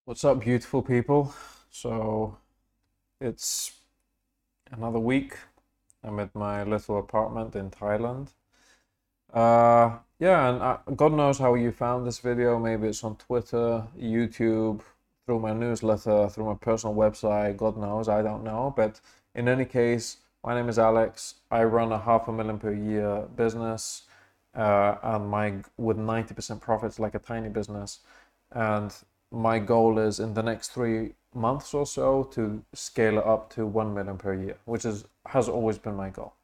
What's up, beautiful people? So it's another week. I'm at my little apartment in Thailand. Yeah, and God knows how you found this video. Maybe it's on Twitter, YouTube, through my newsletter, through my personal website. God knows, I don't know. But in any case, my name is Alex. I run a $500,000 per year business, and with 90% profits, like a tiny business. And my goal is in the next 3 months or so to scale it up to 1 million per year, which has always been my goal.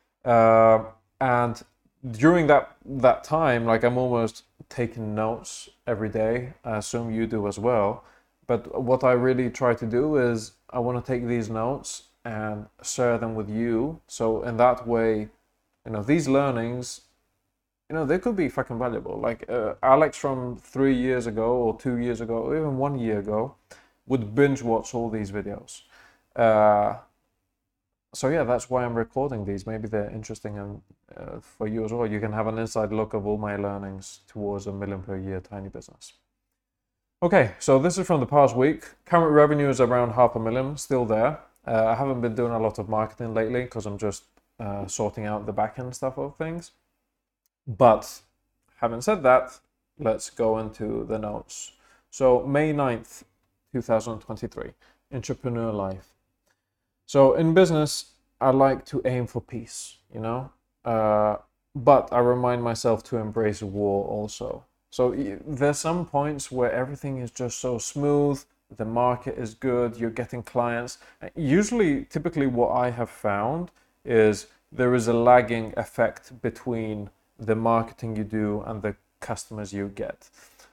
And during that time, like, I'm almost taking notes every day. I assume you do as well. But what I really try to do is I want to take these notes and share them with you. So in that way, these learnings, they could be fucking valuable. Like Alex from 3 years ago or 2 years ago, or even 1 year ago, would binge watch all these videos. So yeah, that's why I'm recording these. Maybe they're interesting and for you as well. You can have an inside look of all my learnings towards 1 million per year tiny business. Okay, so this is from the past week. Current revenue is around 500,000, still there. I haven't been doing a lot of marketing lately because I'm just sorting out the back end stuff of things. But having said that, let's go into the notes. So May 9th, 2023, entrepreneur life. So in business, I like to aim for peace, but I remind myself to embrace war also. So there's some points where everything is just so smooth, the market is good, you're getting clients. Typically what I have found is there is a lagging effect between the marketing you do and the customers you get.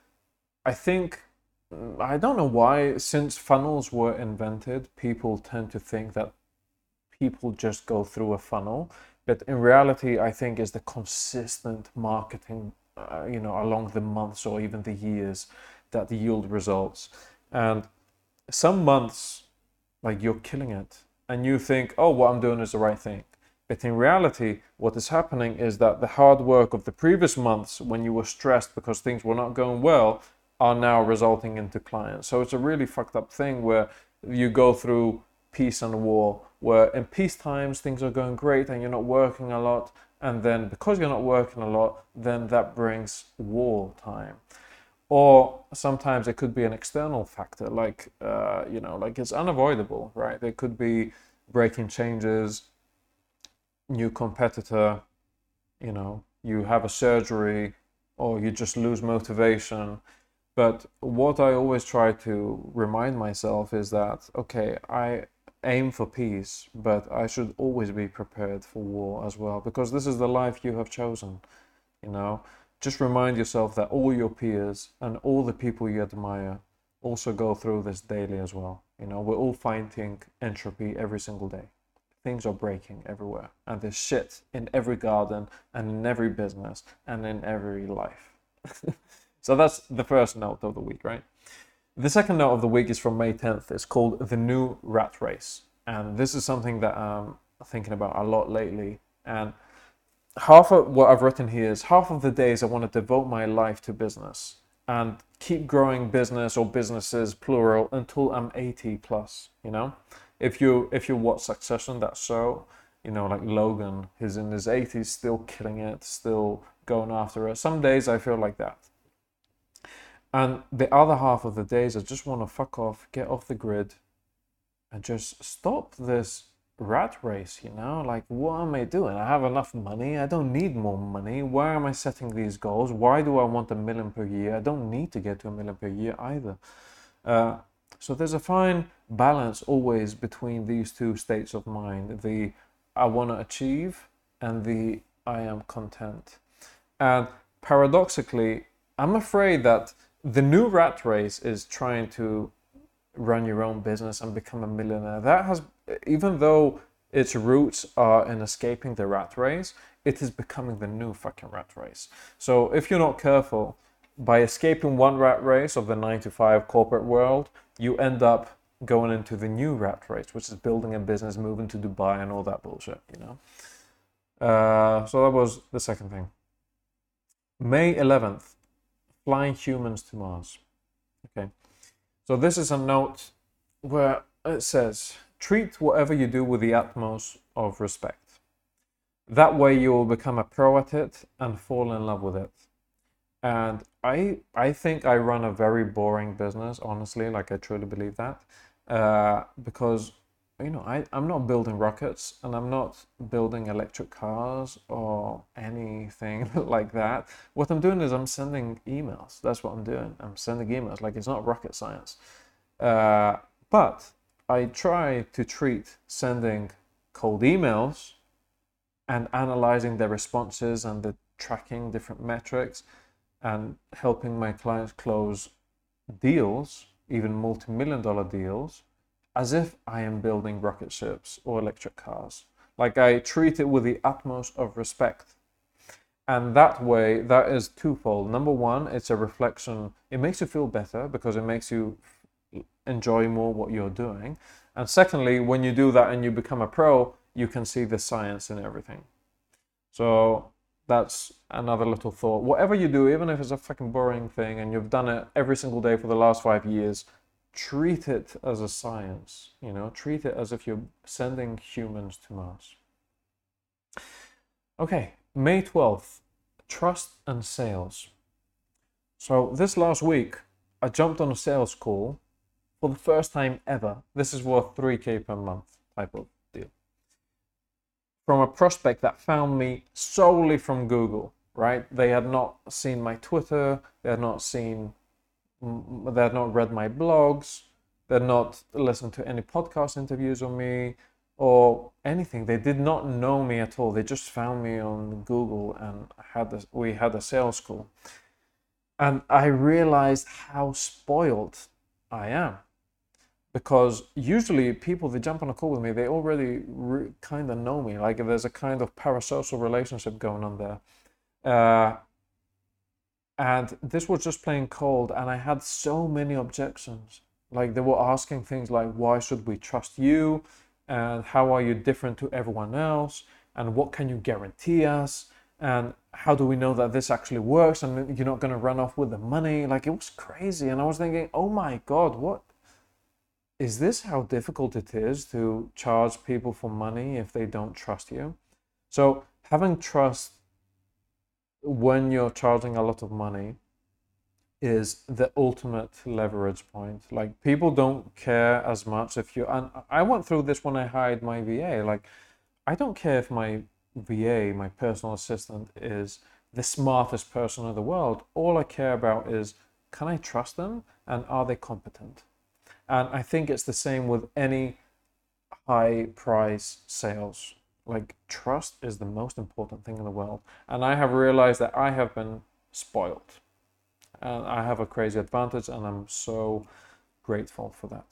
I don't know why, since funnels were invented, people tend to think that people just go through a funnel. But in reality, I think it's the consistent marketing, along the months or even the years that yield results. And some months, like, you're killing it and you think, oh, what I'm doing is the right thing. But in reality, what is happening is that the hard work of the previous months, when you were stressed because things were not going well, are now resulting into clients. So it's a really fucked up thing where you go through peace and war, where in peace times things are going great and you're not working a lot, and then because you're not working a lot, then that brings war time. Or sometimes it could be an external factor, like like it's unavoidable, right? There could be breaking changes, new competitor, you have a surgery, or you just lose motivation. But what I always try to remind myself is that, okay, I aim for peace, but I should always be prepared for war as well, because this is the life you have chosen, Just remind yourself that all your peers and all the people you admire also go through this daily as well. We're all fighting entropy every single day. Things are breaking everywhere, and there's shit in every garden and in every business and in every life. So that's the first note of the week, right? The second note of the week is from May 10th. It's called The New Rat Race. And this is something that I'm thinking about a lot lately. And half of what I've written here is half of the days I want to devote my life to business and keep growing business or businesses, plural, until I'm 80 plus, If you watch Succession, that show, like Logan, he's in his 80s, still killing it, still going after it. Some days I feel like that. And the other half of the days I just want to fuck off, get off the grid, and just stop this rat race, Like, what am I doing? I have enough money. I don't need more money. Why am I setting these goals? Why do I want 1 million per year? I don't need to get to 1 million per year either. So there's a fine balance always between these two states of mind, the I want to achieve and the I am content. And paradoxically, I'm afraid that the new rat race is trying to run your own business and become a millionaire. That has, even though its roots are in escaping the rat race, it is becoming the new fucking rat race. So if you're not careful, by escaping one rat race of the 9 to 5 corporate world, you end up going into the new rat race, which is building a business, moving to Dubai and all that bullshit, So that was the second thing. May 11th, flying humans to Mars. Okay. So this is a note where it says, treat whatever you do with the utmost of respect. That way you will become a pro at it and fall in love with it. And I think I run a very boring business, honestly, like I truly believe that. Because, I'm not building rockets and I'm not building electric cars or anything like that. What I'm doing is I'm sending emails. That's what I'm doing. I'm sending emails. Like, it's not rocket science. But I try to treat sending cold emails and analyzing their responses and the tracking different metrics and helping my clients close deals, even multi-million-dollar deals, as if I am building rocket ships or electric cars. Like, I treat it with the utmost of respect. And that way, that is twofold. Number one, it's a reflection. It makes you feel better because it makes you enjoy more what you're doing. And secondly, when you do that and you become a pro, you can see the science in everything. So that's another little thought. Whatever you do, even if it's a fucking boring thing and you've done it every single day for the last 5 years, treat it as a science, treat it as if you're sending humans to Mars. Okay, May 12th, trust and sales. So this last week, I jumped on a sales call for the first time ever. This is worth 3K per month type of deal. From a prospect that found me solely from Google, right? They had not seen my Twitter, they had not read my blogs, they had not listened to any podcast interviews on me or anything. They did not know me at all. They just found me on Google and we had a sales call. And I realized how spoiled I am. Because usually people, they jump on a call with me, they already kind of know me. Like, there's a kind of parasocial relationship going on there. And this was just plain cold, and I had so many objections. Like, they were asking things like, why should we trust you? And how are you different to everyone else? And what can you guarantee us? And how do we know that this actually works and you're not going to run off with the money? Like, it was crazy. And I was thinking, oh my God, what? Is this how difficult it is to charge people for money if they don't trust you? So having trust when you're charging a lot of money is the ultimate leverage point. Like, people don't care as much if you, and I went through this when I hired my VA. Like, I don't care if my VA, my personal assistant, is the smartest person in the world. All I care about is, can I trust them and are they competent? And I think it's the same with any high price sales. Like, trust is the most important thing in the world. And I have realized that I have been spoiled. And I have a crazy advantage, and I'm so grateful for that.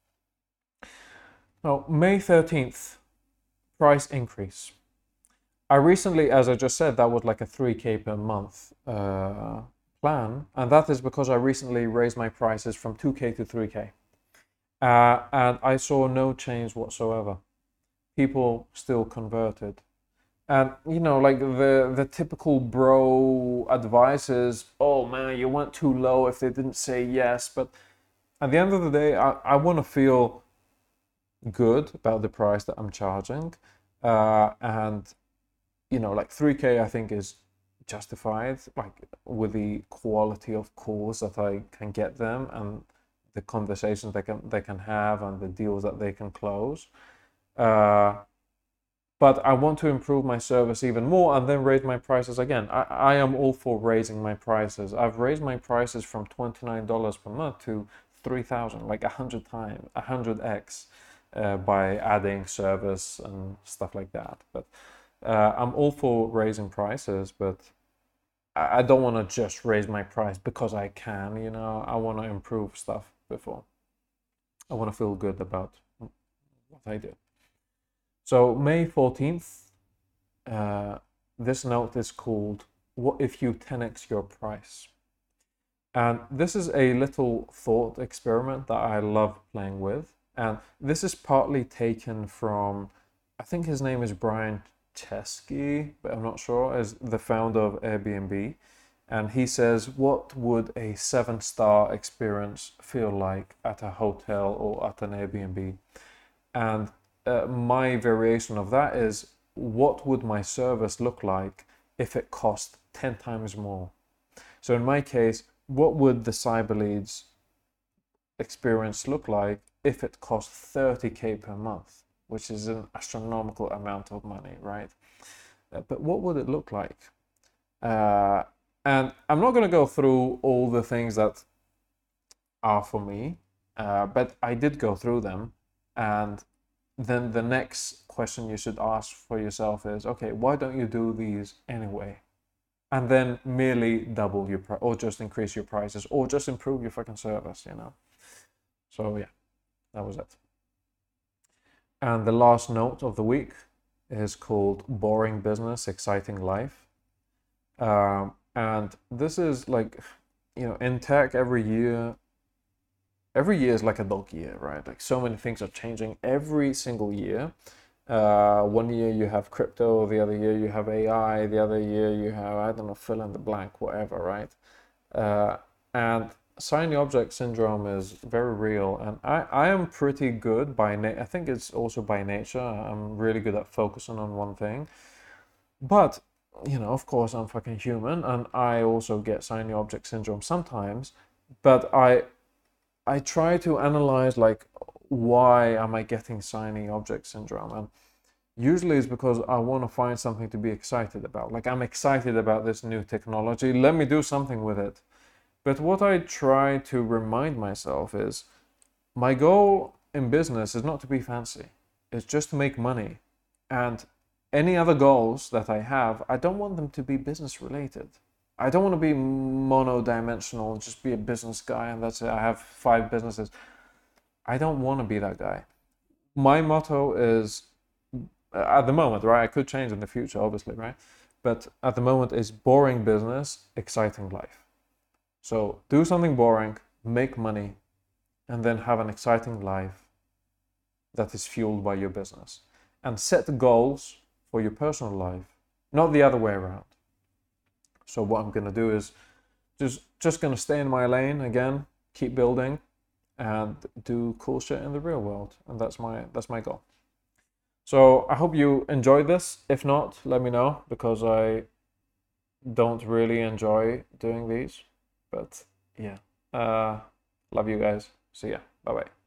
Now, May 13th, price increase. I recently, as I just said, that was like a 3K per month plan. And that is because I recently raised my prices from 2K to 3K. And I saw no change whatsoever. People still converted. And, like the typical bro advice is, oh man, you went too low if they didn't say yes. But at the end of the day, I want to feel good about the price that I'm charging. And, like 3K, I think is justified, like with the quality of calls that I can get them and the conversations they can have and the deals that they can close. But I want to improve my service even more and then raise my prices again. I am all for raising my prices. I've raised my prices from $29 per month to $3,000, like 100 times, 100x, by adding service and stuff like that. But I'm all for raising prices, but I don't want to just raise my price because I can, I want to improve stuff before. I want to feel good about what I do. So May 14th, this note is called, what if you 10x your price? And this is a little thought experiment that I love playing with. And this is partly taken from, I think his name is Brian Chesky, but I'm not sure, as the founder of Airbnb. And he says, what would a 7-star experience feel like at a hotel or at an Airbnb? And my variation of that is, what would my service look like if it cost 10 times more? So in my case, what would the Cyberleads experience look like if it cost 30K per month, which is an astronomical amount of money, right? But what would it look like? And I'm not going to go through all the things that are for me, but I did go through them. And then the next question you should ask for yourself is, okay, why don't you do these anyway? And then merely double your price, or just increase your prices, or just improve your fucking service, you know? So yeah, that was it. And the last note of the week is called Boring Business, Exciting Life. And this is like, you know, in tech, every year is like a dog year, right? Like so many things are changing every single year. One year you have crypto, the other year you have AI, the other year you have, I don't know, fill in the blank, whatever, right? And shiny object syndrome is very real, and I am pretty good I think it's also by nature. I'm really good at focusing on one thing. But, you know, of course, I'm fucking human, and I also get shiny object syndrome sometimes. But I try to analyze, like, why am I getting shiny object syndrome? And usually it's because I want to find something to be excited about. Like, I'm excited about this new technology. Let me do something with it. But what I try to remind myself is, my goal in business is not to be fancy. It's just to make money. And any other goals that I have, I don't want them to be business related. I don't want to be mono-dimensional, just be a business guy and that's it. I have 5 businesses. I don't want to be that guy. My motto is, at the moment, right? I could change in the future, obviously, right? But at the moment is boring business, exciting life. So do something boring, make money, and then have an exciting life that is fueled by your business. And set goals for your personal life, not the other way around. So what I'm gonna do is just gonna stay in my lane again, keep building, and do cool shit in the real world. And that's my goal. So I hope you enjoyed this. If not, let me know, because I don't really enjoy doing these. But yeah, love you guys. See ya. Bye bye.